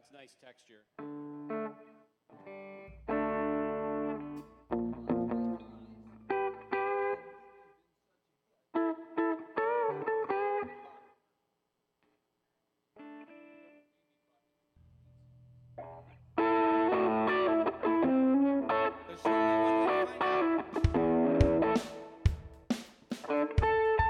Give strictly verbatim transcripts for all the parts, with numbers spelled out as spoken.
that's nice texture. There's only one way to find out.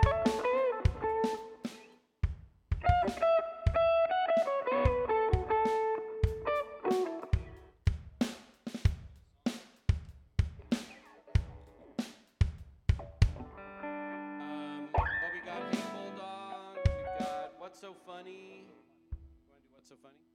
Um, what we got? Hey Bulldog. We've got What's So Funny. You want to do What's So Funny?